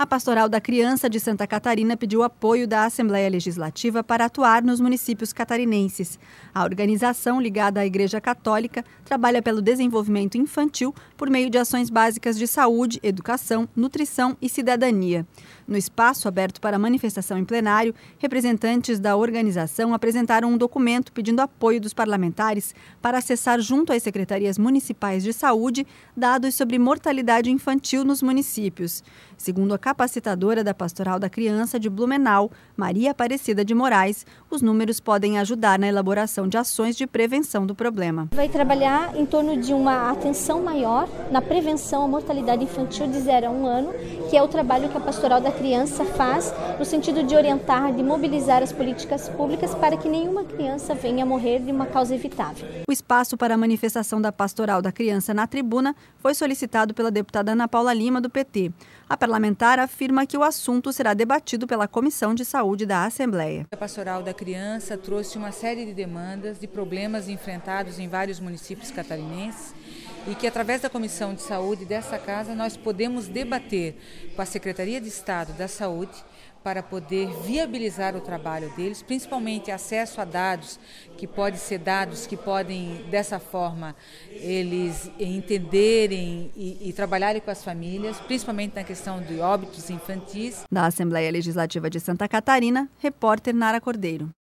A Pastoral da Criança de Santa Catarina pediu apoio da Assembleia Legislativa para atuar nos municípios catarinenses. A organização, ligada à Igreja Católica, trabalha pelo desenvolvimento infantil por meio de ações básicas de saúde, educação, nutrição e cidadania. No espaço aberto para manifestação em plenário, representantes da organização apresentaram um documento pedindo apoio dos parlamentares para acessar junto às secretarias municipais de saúde dados sobre mortalidade infantil nos municípios. Segundo a capacitadora da Pastoral da Criança de Blumenau, Maria Aparecida de Moraes, os números podem ajudar na elaboração de ações de prevenção do problema. Vai trabalhar em torno de uma atenção maior na prevenção à mortalidade infantil de 0 a 1 ano, que é o trabalho que a Pastoral da Criança faz no sentido de orientar, de mobilizar as políticas públicas para que nenhuma criança venha a morrer de uma causa evitável. O espaço para a manifestação da Pastoral da Criança na tribuna foi solicitado pela deputada Ana Paula Lima, do PT. A parlamentar afirma que o assunto será debatido pela Comissão de Saúde da Assembleia. A Pastoral da Criança trouxe uma série de demandas, de problemas enfrentados em vários municípios catarinenses e que, através da Comissão de Saúde dessa casa, nós podemos debater com a Secretaria de Estado da Saúde para poder viabilizar o trabalho deles, principalmente acesso a dados que podem ser dados, que podem, dessa forma, eles entenderem e trabalharem com as famílias, principalmente na questão de óbitos infantis. Da Assembleia Legislativa de Santa Catarina, repórter Nara Cordeiro.